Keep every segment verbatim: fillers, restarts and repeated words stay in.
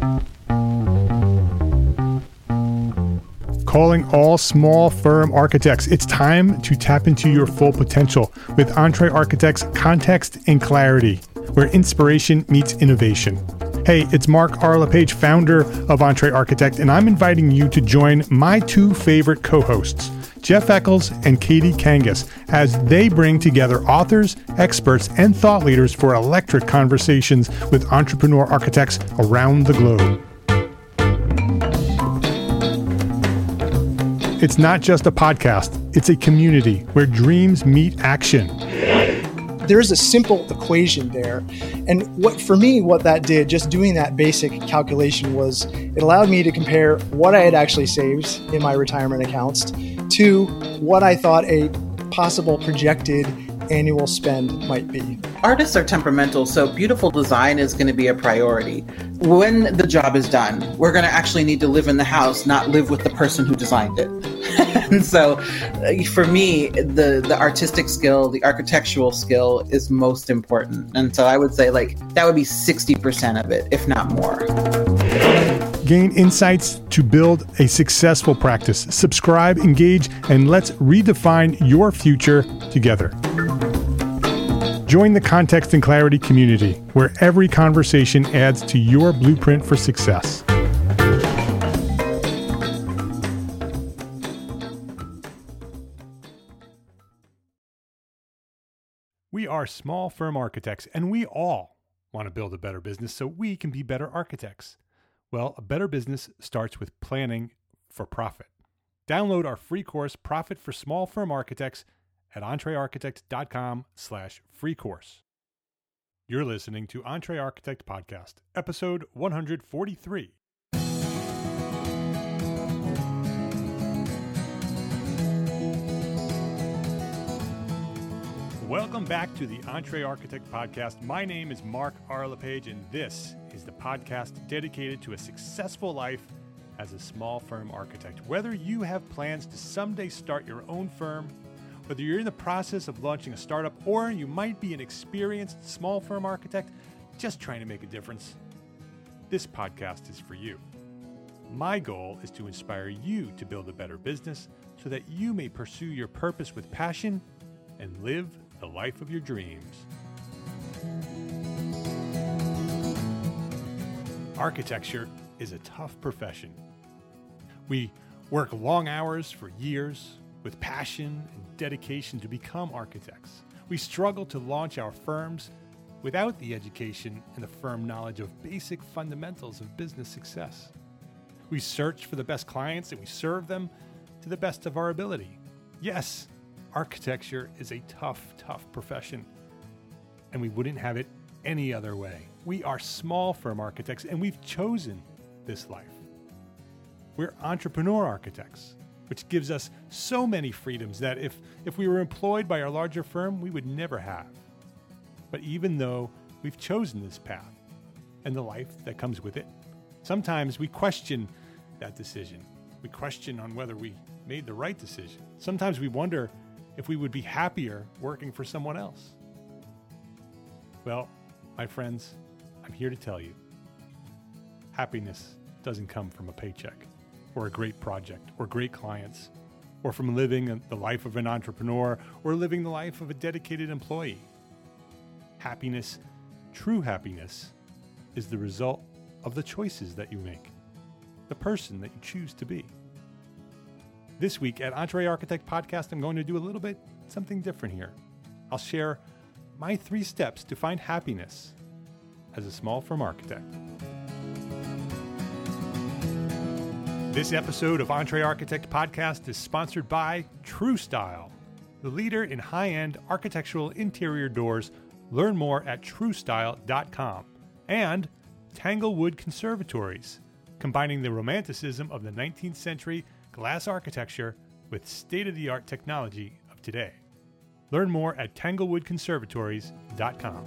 Calling all small firm architects. It's time to tap into your full potential with Entre Architects Context and Clarity, where inspiration meets innovation. Hey, it's Mark R. LePage, founder of Entre Architect, and I'm inviting you to join my two favorite co-hosts, Jeff Eccles and Katie Kangas, as they bring together authors, experts, and thought leaders for electric conversations with entrepreneur architects around the globe. It's not just a podcast, it's a community where dreams meet action. There's a simple equation there. And what for me, what that did, just doing that basic calculation, was it allowed me to compare what I had actually saved in my retirement accounts to what I thought a possible projected annual spend might be. Artists are temperamental, so beautiful design is going to be a priority. When the job is done, we're going to actually need to live in the house, not live with the person who designed it. And so uh, for me, the, the artistic skill, the architectural skill is most important. And so I would say like that would be sixty percent of it, if not more. Gain insights to build a successful practice. Subscribe, engage, and let's redefine your future together. Join the Context and Clarity community, where every conversation adds to your blueprint for success. We are small firm architects, and we all want to build a better business so we can be better architects. Well, a better business starts with planning for profit. Download our free course, Profit for Small Firm Architects, at entrearchitect.com slash free course. You're listening to Entre Architect Podcast, episode one forty-three. Welcome back to the Entre Architect Podcast. My name is Mark R. LePage, and this is the podcast dedicated to a successful life as a small firm architect. Whether you have plans to someday start your own firm, whether you're in the process of launching a startup, or you might be an experienced small firm architect just trying to make a difference, this podcast is for you. My goal is to inspire you to build a better business so that you may pursue your purpose with passion and live the life of your dreams. Architecture is a tough profession. We work long hours for years with passion and dedication to become architects. We struggle to launch our firms without the education and the firm knowledge of basic fundamentals of business success. We search for the best clients and we serve them to the best of our ability. Yes, architecture is a tough, tough profession, and we wouldn't have it any other way. We are small firm architects, and we've chosen this life. We're entrepreneur architects, which gives us so many freedoms that if, if we were employed by our larger firm, we would never have. But even though we've chosen this path and the life that comes with it, sometimes we question that decision. We question on whether we made the right decision. Sometimes we wonder if we would be happier working for someone else. Well, my friends, I'm here to tell you, happiness doesn't come from a paycheck or a great project or great clients or from living the life of an entrepreneur or living the life of a dedicated employee. Happiness, true happiness, is the result of the choices that you make, the person that you choose to be. This week at Entre Architect Podcast, I'm going to do a little bit something different here. I'll share my three steps to find happiness as a small firm architect. This episode of Entre Architect Podcast is sponsored by TrueStyle, the leader in high-end architectural interior doors. Learn more at true style dot com. And Tanglewood Conservatories, combining the romanticism of the nineteenth century glass architecture with state-of-the-art technology of today. Learn more at tanglewood conservatories dot com.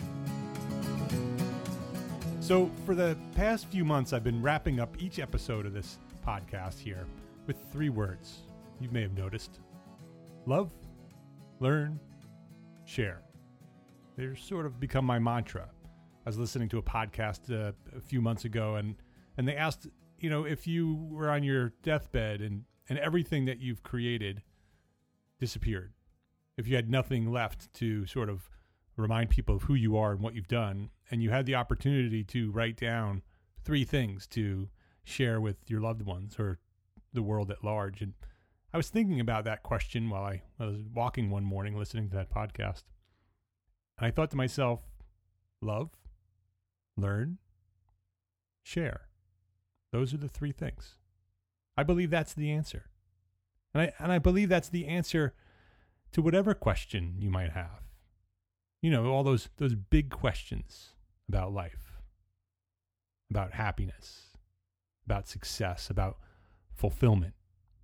So for the past few months, I've been wrapping up each episode of this podcast here with three words you may have noticed: love, learn, share. They're sort of become my mantra. I was listening to a podcast uh, a few months ago, and And they asked, you know, if you were on your deathbed and, and everything that you've created disappeared, if you had nothing left to sort of remind people of who you are and what you've done, and you had the opportunity to write down three things to share with your loved ones or the world at large. And I was thinking about that question while I, I was walking one morning listening to that podcast. And I thought to myself, love, learn, share. Those are the three things. I believe that's the answer. And I, and I believe that's the answer to whatever question you might have. You know, all those, those big questions about life, about happiness, about success, about fulfillment.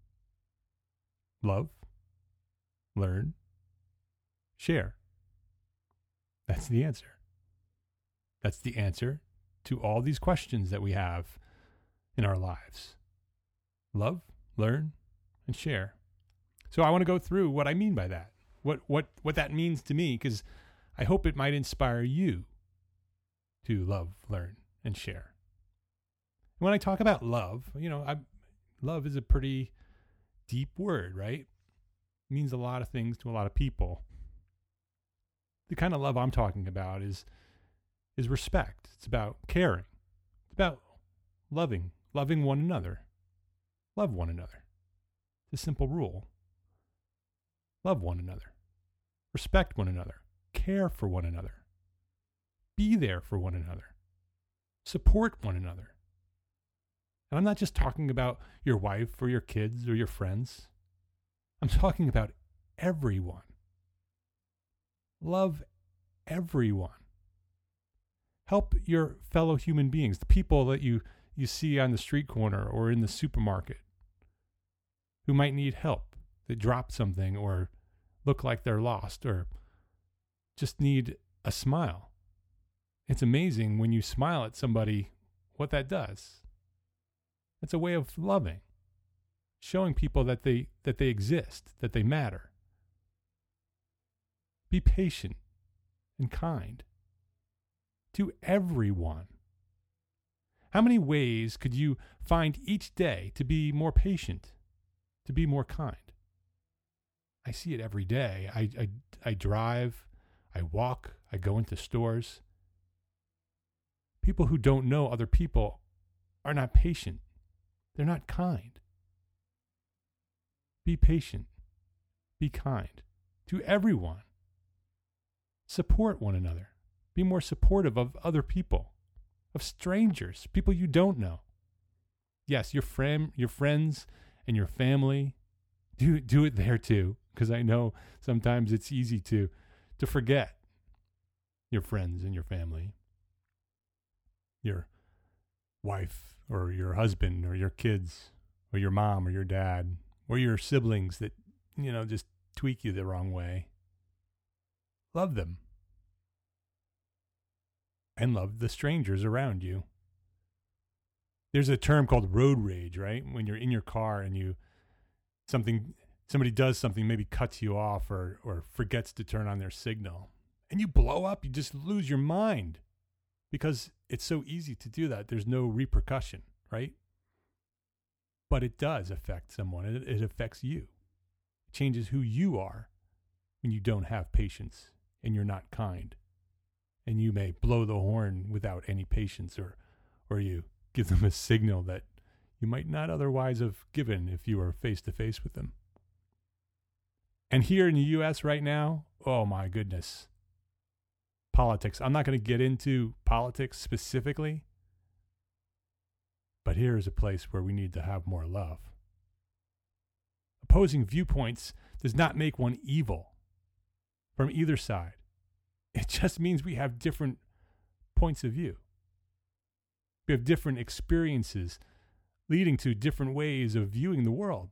Love, learn, share. That's the answer. That's the answer to all these questions that we have in our lives. Love, learn, and share. So I want to go through what I mean by that, what what what that means to me, because I hope it might inspire you to love, learn, and share. When I talk about love, you know, I, love is a pretty deep word, right? It means a lot of things to a lot of people. The kind of love I'm talking about is is respect. It's about caring. It's about loving, loving one another. Love one another. It's a simple rule. Love one another. Respect one another. Care for one another. Be there for one another. Support one another. And I'm not just talking about your wife or your kids or your friends. I'm talking about everyone. Love everyone. Help your fellow human beings, the people that you, you see on the street corner or in the supermarket who might need help, that drop something or look like they're lost or just need a smile. It's amazing when you smile at somebody what that does. It's a way of loving, showing people that they that they exist, that they matter. Be patient and kind to everyone. How many ways could you find each day to be more patient, to be more kind? I see it every day. I, I, I drive, I walk, I go into stores. People who don't know other people are not patient. They're not kind. Be patient. Be kind to everyone. Support one another. Be more supportive of other people, of strangers, people you don't know. Yes, your friend, your friends and your family, do do it there too, because I know sometimes it's easy to to forget your friends and your family, your wife or your husband or your kids or your mom or your dad or your siblings that, you know, just tweak you the wrong way. Love them. And love the strangers around you. There's a term called road rage, right? When you're in your car and you something somebody does something, maybe cuts you off or or forgets to turn on their signal, and you blow up, you just lose your mind because it's so easy to do that. There's no repercussion, right? But it does affect someone. It, it affects you. It changes who you are when you don't have patience and you're not kind. And you may blow the horn without any patience, or or you give them a signal that you might not otherwise have given if you were face to face with them. And here in the U S right now, oh my goodness. Politics. I'm not going to get into politics specifically, but here is a place where we need to have more love. Opposing viewpoints does not make one evil from either side. It just means we have different points of view. We have different experiences leading to different ways of viewing the world.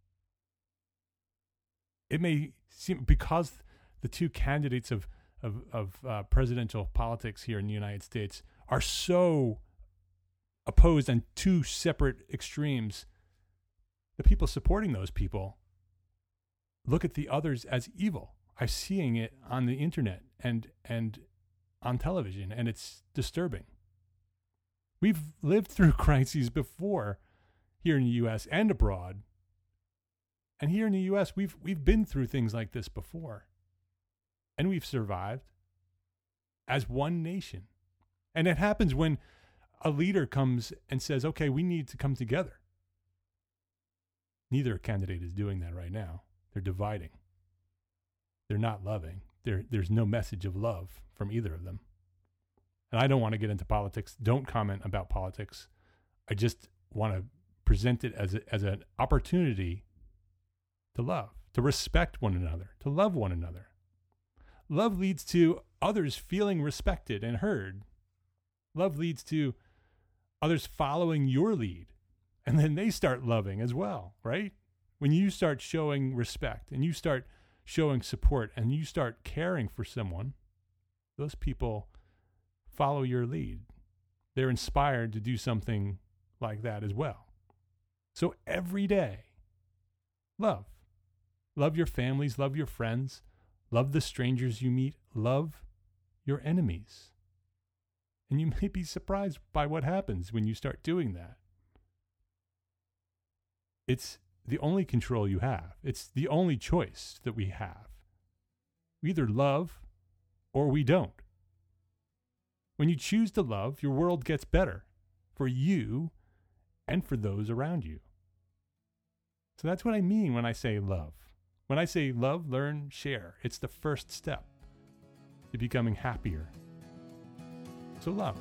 It may seem, because the two candidates of, of, of uh, presidential politics here in the United States are so opposed on two separate extremes, the people supporting those people look at the others as evil. I'm seeing it on the internet and and on television, and it's disturbing. We've lived through crises before here in the U S and abroad. And here in the U S, we've we've been through things like this before. And we've survived as one nation. And it happens when a leader comes and says, okay, we need to come together. Neither candidate is doing that right now. They're dividing. They're not loving. There, there's no message of love from either of them. And I don't want to get into politics. Don't comment about politics. I just want to present it as a, as an opportunity to love, to respect one another, to love one another. Love leads to others feeling respected and heard. Love leads to others following your lead, and then they start loving as well, right? When you start showing respect and you start showing support and you start caring for someone, those people follow your lead. They're inspired to do something like that as well. So every day, love. Love your families, love your friends, love the strangers you meet, love your enemies. And you may be surprised by what happens when you start doing that. It's the only control you have. It's the only choice that we have. We either love or we don't. When you choose to love, your world gets better for you and for those around you. So that's what I mean when I say love. When I say love, learn, share, it's the first step to becoming happier. So love.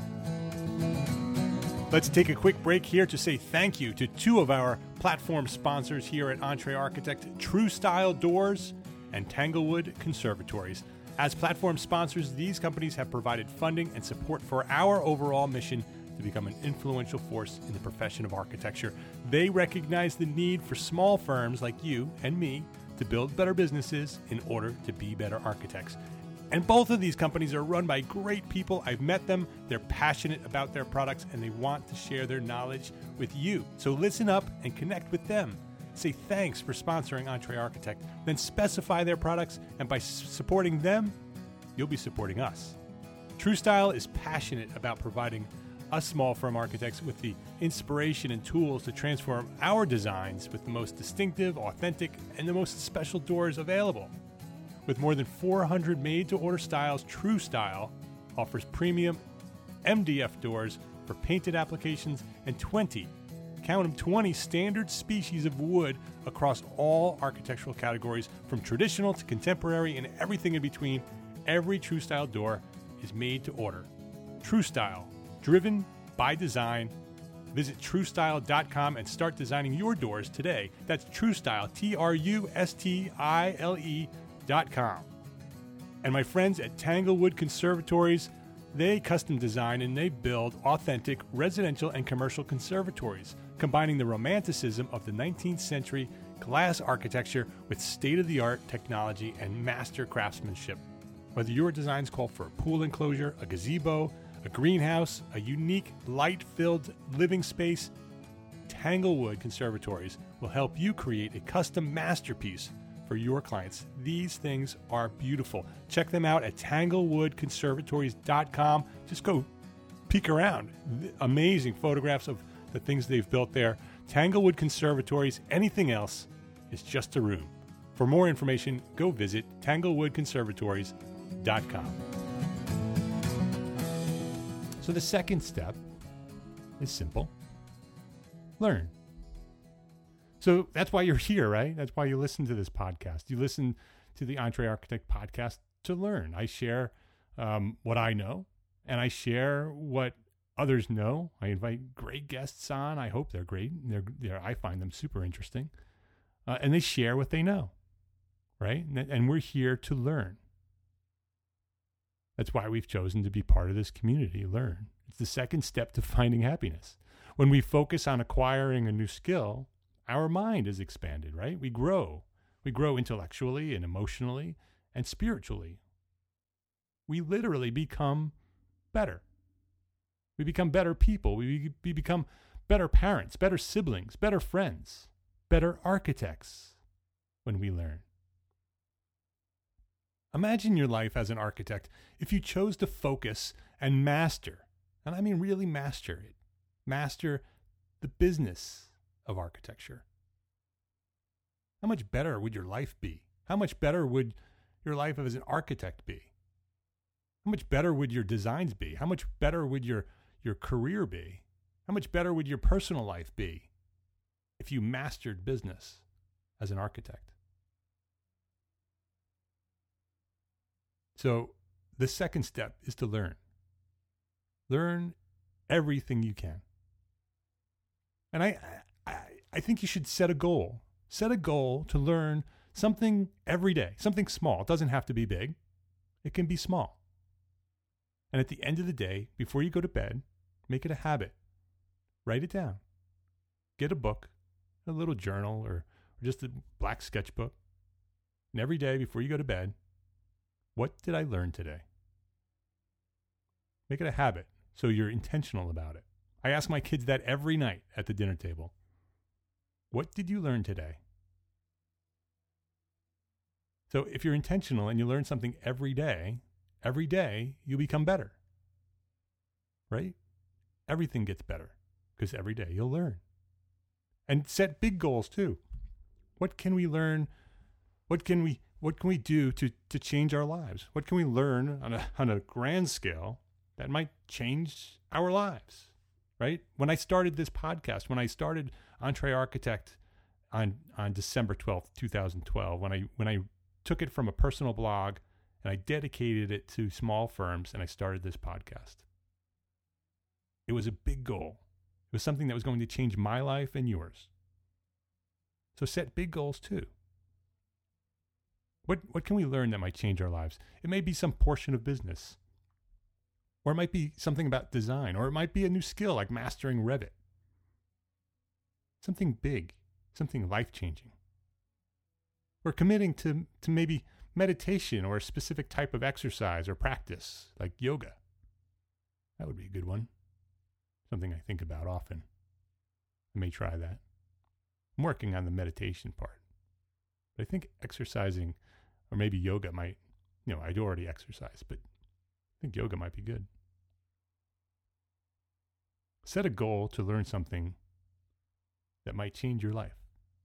Let's take a quick break here to say thank you to two of our platform sponsors here at EntreArchitect, True Style Doors and Tanglewood Conservatories. As platform sponsors, these companies have provided funding and support for our overall mission to become an influential force in the profession of architecture. They recognize the need for small firms like you and me to build better businesses in order to be better architects. And both of these companies are run by great people. I've met them. They're passionate about their products and they want to share their knowledge with you. So listen up and connect with them. Say thanks for sponsoring EntreArchitect. Then specify their products, and by s- supporting them, you'll be supporting us. True Style is passionate about providing us small firm architects with the inspiration and tools to transform our designs with the most distinctive, authentic, and the most special doors available. With more than four hundred made-to-order styles, True Style offers premium M D F doors for painted applications and twenty, count them, twenty standard species of wood across all architectural categories, from traditional to contemporary and everything in between. Every True Style door is made to order. True Style, driven by design. Visit true style dot com and start designing your doors today. That's True Style, T R U S T I L E dot com. And my friends at Tanglewood Conservatories, they custom design and they build authentic residential and commercial conservatories, combining the romanticism of the nineteenth century glass architecture with state-of-the-art technology and master craftsmanship. Whether your designs call for a pool enclosure, a gazebo, a greenhouse, a unique light-filled living space, Tanglewood Conservatories will help you create a custom masterpiece for your clients. These things are beautiful. Check them out at tanglewood conservatories dot com. Just go peek around. Amazing photographs of the things they've built there. Tanglewood Conservatories. Anything else is just a room. For more information, go visit tanglewood conservatories dot com. So the second step is simple. Learn. So that's why you're here, right? That's why you listen to this podcast. You listen to the EntreArchitect podcast to learn. I share um, what I know, and I share what others know. I invite great guests on. I hope they're great. They're, they're I find them super interesting. Uh, and they share what they know, right? And, and we're here to learn. That's why we've chosen to be part of this community. Learn. It's the second step to finding happiness. When we focus on acquiring a new skill, our mind is expanded, right? We grow. We grow intellectually and emotionally and spiritually. We literally become better. We become better people. We, we become better parents, better siblings, better friends, better architects when we learn. Imagine your life as an architect if you chose to focus and master And I mean really master it. Master the business of architecture. How much better would your life be? How much better would your life as an architect be? How much better would your designs be? How much better would your, your career be? How much better would your personal life be if you mastered business as an architect? So the second step is to learn. Learn everything you can. And I, I, I think you should set a goal. Set a goal to learn something every day, something small. It doesn't have to be big. It can be small. And at the end of the day, before you go to bed, make it a habit. Write it down. Get a book, a little journal, or, or just a black sketchbook. And every day before you go to bed, what did I learn today? Make it a habit so you're intentional about it. I ask my kids that every night at the dinner table. What did you learn today? So if you're intentional and you learn something every day, every day you become better, right? Everything gets better because every day you'll learn. And set big goals too. What can we learn? What can we what can we do to, to change our lives? What can we learn on a on a grand scale that might change our lives? Right? When I started this podcast, when I started Entre Architect on on December twelfth, twenty twelve, when I when I took it from a personal blog and I dedicated it to small firms and I started this podcast. It was a big goal. It was something that was going to change my life and yours. So set big goals too. What what can we learn that might change our lives? It may be some portion of business. Or it might be something about design, or it might be a new skill like mastering Revit. Something big, something life-changing. We're committing to, to maybe meditation or a specific type of exercise or practice like yoga. That would be a good one. Something I think about often. I may try that. I'm working on the meditation part. But I think exercising or maybe yoga might, you know, I'd already exercise, but I think yoga might be good. Set a goal to learn something that might change your life.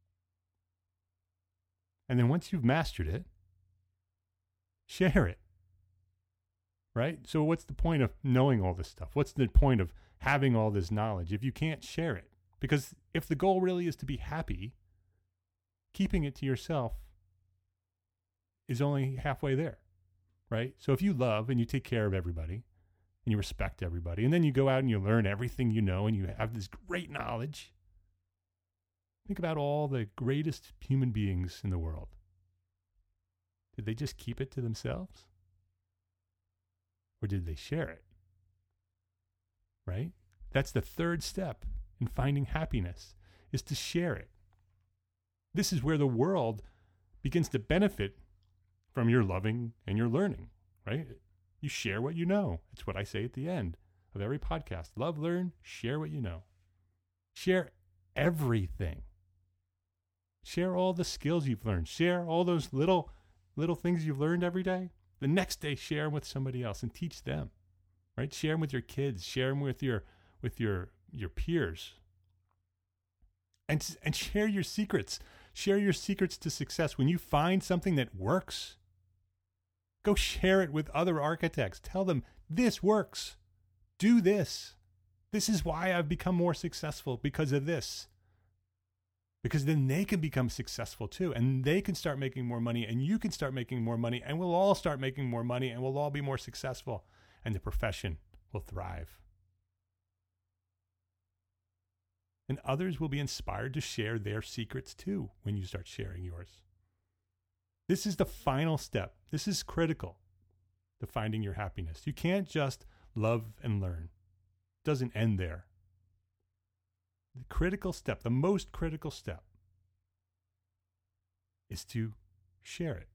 And then once you've mastered it, share it. Right? So what's the point of knowing all this stuff? What's the point of having all this knowledge if you can't share it? Because if the goal really is to be happy, keeping it to yourself is only halfway there. Right? So if you love and you take care of everybody and you respect everybody, and then you go out and you learn everything you know and you have this great knowledge, think about all the greatest human beings in the world. Did they just keep it to themselves? Or did they share it? Right? That's the third step in finding happiness, is to share it. This is where the world begins to benefit from your loving and your learning, right? You share what you know. It's what I say at the end of every podcast. Love, learn, share what you know. Share everything. Share all the skills you've learned. Share all those little, little things you've learned every day. The next day, share them with somebody else and teach them, right? Share them with your kids. Share them with your, with your, your peers. And, and share your secrets. Share your secrets to success. When you find something that works, go share it with other architects. Tell them, this works. Do this. This is why I've become more successful, because of this. Because then they can become successful too, and they can start making more money, and you can start making more money, and we'll all start making more money, and we'll all be more successful, and the profession will thrive. And others will be inspired to share their secrets too when you start sharing yours. This is the final step. This is critical to finding your happiness. You can't just love and learn. It doesn't end there. The critical step, the most critical step, is to share it.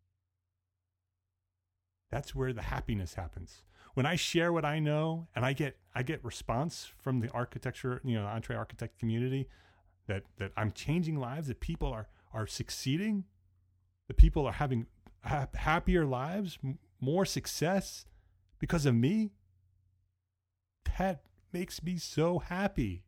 That's where the happiness happens. When I share what I know and I get I get response from the architecture, you know, the Entre Architect community, that that I'm changing lives, that people are are succeeding, that people are having ha- happier lives, m- more success because of me. pet makes me so happy.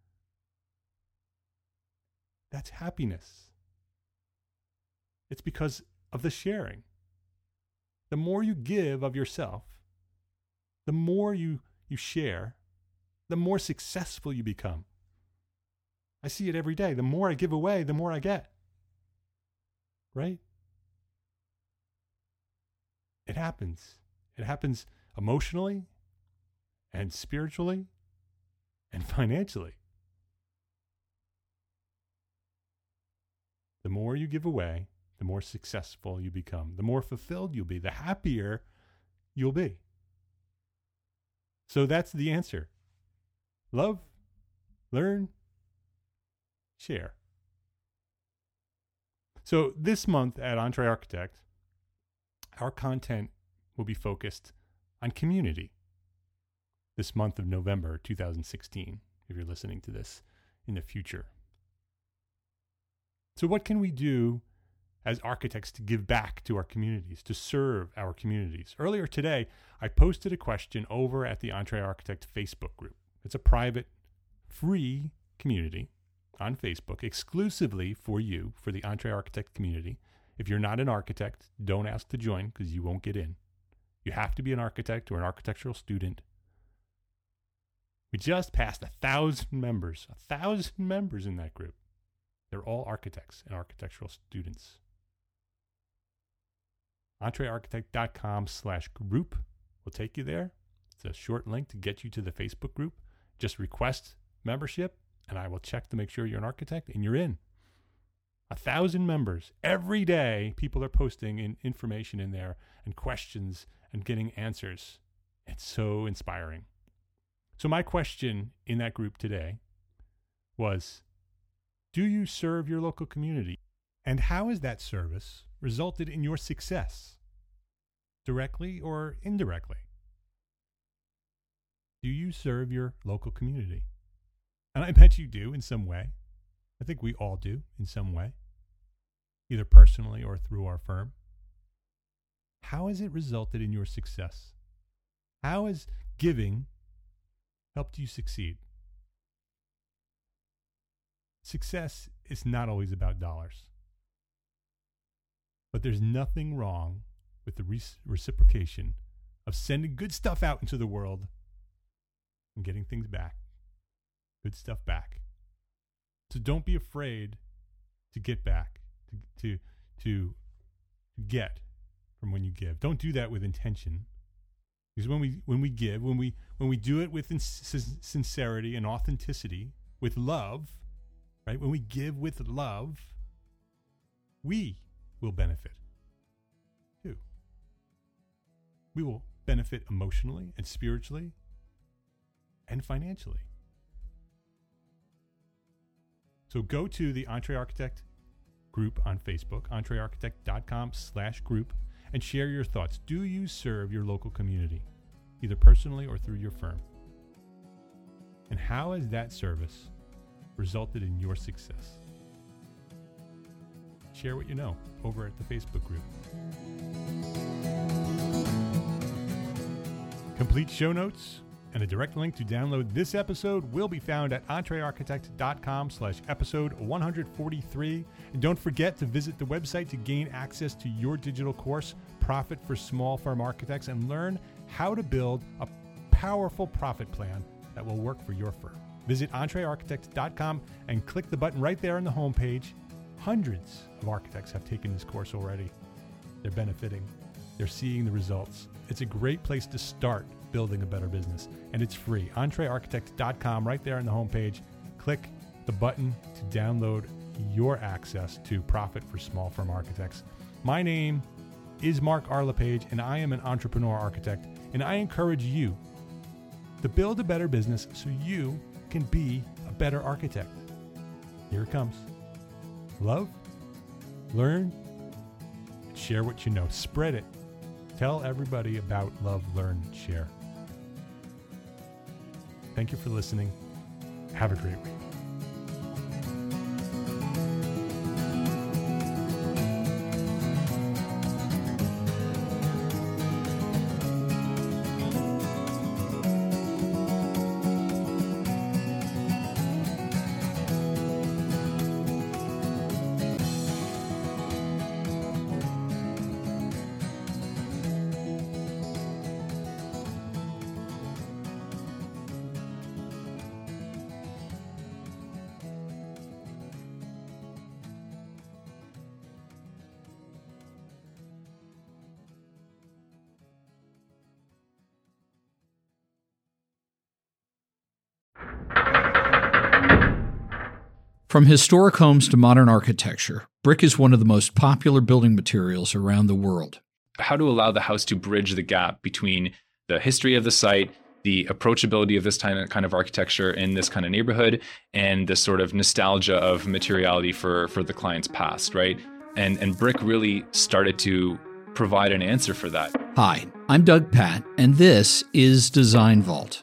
That's happiness. It's because of the sharing. The more you give of yourself, the more you, you share, the more successful you become. I see it every day. The more I give away, the more I get. Right? It happens. It happens emotionally and spiritually and financially. The more you give away, the more successful you become. The more fulfilled you'll be. The happier you'll be. So that's the answer. Love, learn, share. So this month at EntreArchitect, our content will be focused on community. This month of November two thousand sixteen, if you're listening to this in the future. So what can we do as architects to give back to our communities, to serve our communities? Earlier today, I posted a question over at the EntreArchitect Facebook group. It's a private, free community on Facebook, exclusively for you, for the EntreArchitect community. If you're not an architect, don't ask to join because you won't get in. You have to be an architect or an architectural student. We just passed a thousand members, a thousand members in that group. They're all architects and architectural students. EntreArchitect.com slash group will take you there. It's a short link to get you to the Facebook group. Just request membership, and I will check to make sure you're an architect, and you're in. A thousand members. Every day, people are posting in information in there and questions and getting answers. It's so inspiring. So my question in that group today was, do you serve your local community? And how has that service resulted in your success, directly or indirectly? Do you serve your local community? And I bet you do in some way. I think we all do in some way, either personally or through our firm. How has it resulted in your success? How has giving helped you succeed? Success is not always about dollars. But there's nothing wrong with the re- reciprocation of sending good stuff out into the world and getting things back. Good stuff back. So don't be afraid to get back, to, to, to get from when you give. Don't do that with intention. Because when we when we give, when we when we do it with ins- sincerity and authenticity, with love, right? When we give with love, we will benefit too. We will benefit emotionally and spiritually and financially. So go to the EntreArchitect group on Facebook, EntreArchitect.com slash group, and share your thoughts. Do you serve your local community, either personally or through your firm? And how has that service resulted in your success? Share what you know over at the Facebook group. Complete show notes and a direct link to download this episode will be found at EntreArchitect.com slash episode one forty-three. And don't forget to visit the website to gain access to your digital course, Profit for Small Firm Architects, and learn how to build a powerful profit plan that will work for your firm. Visit EntreArchitect dot com and click the button right there on the homepage. Hundreds of architects have taken this course already. They're benefiting. They're seeing the results. It's a great place to start building a better business, and it's free. EntreArchitect dot com, right there on the homepage. Click the button to download your access to Profit for Small Firm Architects. My name is Mark R. LePage, and I am an entrepreneur architect, and I encourage you to build a better business so you can be a better architect. Here it comes. Love, learn, share what you know. Spread it. Tell everybody about love, learn, share. Thank you for listening. Have a great week. From historic homes to modern architecture, brick is one of the most popular building materials around the world. How to allow the house to bridge the gap between the history of the site, the approachability of this kind of architecture in this kind of neighborhood, and the sort of nostalgia of materiality for, for the client's past, right? And, and brick really started to provide an answer for that. Hi, I'm Doug Patt, and this is Design Vault.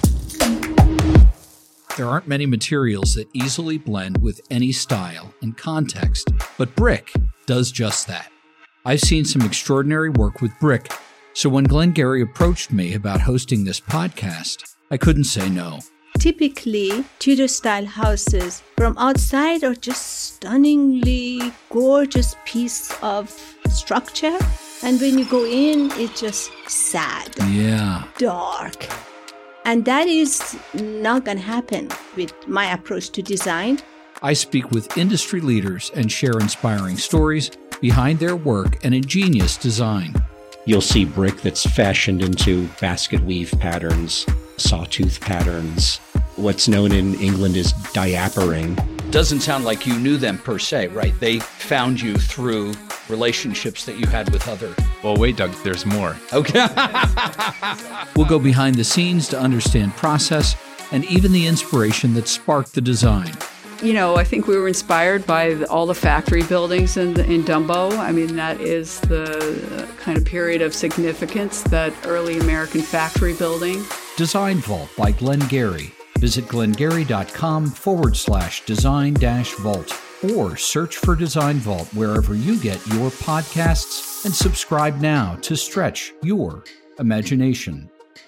There aren't many materials that easily blend with any style and context, but brick does just that. I've seen some extraordinary work with brick, so when Glenn Gary approached me about hosting this podcast, I couldn't say no. Typically, Tudor-style houses from outside are just stunningly gorgeous piece of structure, and when you go in, it's just sad, yeah, dark. And that is not going to happen with my approach to design. I speak with industry leaders and share inspiring stories behind their work and ingenious design. You'll see brick that's fashioned into basket weave patterns, sawtooth patterns. What's known in England as diapering. Doesn't sound like you knew them per se, right? They found you through relationships that you had with other... Well, wait, Doug, there's more. Okay. We'll go behind the scenes to understand process and even the inspiration that sparked the design. You know, I think we were inspired by the, all the factory buildings in, in Dumbo. I mean, that is the kind of period of significance, that early American factory building. Design Vault by Glenn Gary. Visit glengary.com forward slash design dash vault or search for Design Vault wherever you get your podcasts and subscribe now to stretch your imagination.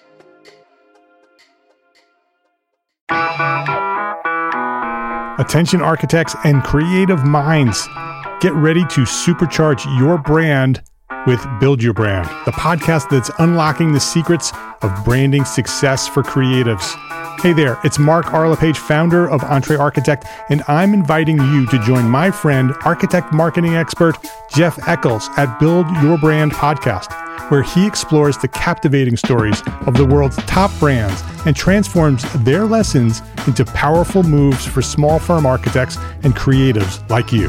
Attention architects and creative minds, get ready to supercharge your brand with Build Your Brand, the podcast that's unlocking the secrets of branding success for creatives. Hey there, it's Mark Arlepage, founder of Entre Architect, and I'm inviting you to join my friend, architect marketing expert Jeff Eccles at Build Your Brand podcast, where he explores the captivating stories of the world's top brands and transforms their lessons into powerful moves for small firm architects and creatives like you.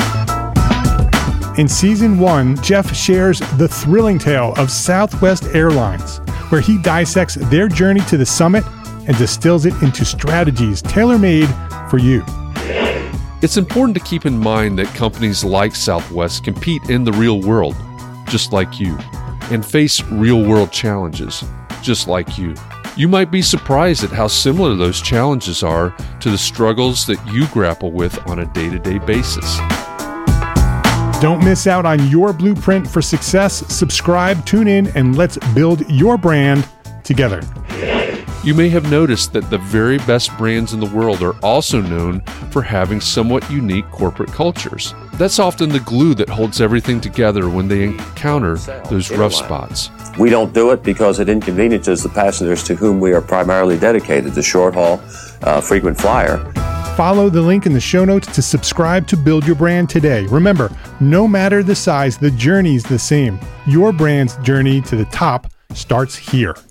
In season one, Jeff shares the thrilling tale of Southwest Airlines, where he dissects their journey to the summit and distills it into strategies tailor-made for you. It's important to keep in mind that companies like Southwest compete in the real world, just like you, and face real-world challenges, just like you. You might be surprised at how similar those challenges are to the struggles that you grapple with on a day-to-day basis. Don't miss out on your blueprint for success. Subscribe, tune in, and let's build your brand together. You may have noticed that the very best brands in the world are also known for having somewhat unique corporate cultures. That's often the glue that holds everything together when they encounter those rough spots. We don't do it because it inconveniences the passengers to whom we are primarily dedicated, the short haul, uh, frequent flyer. Follow the link in the show notes to subscribe to Build Your Brand today. Remember, no matter the size, the journey's the same. Your brand's journey to the top starts here.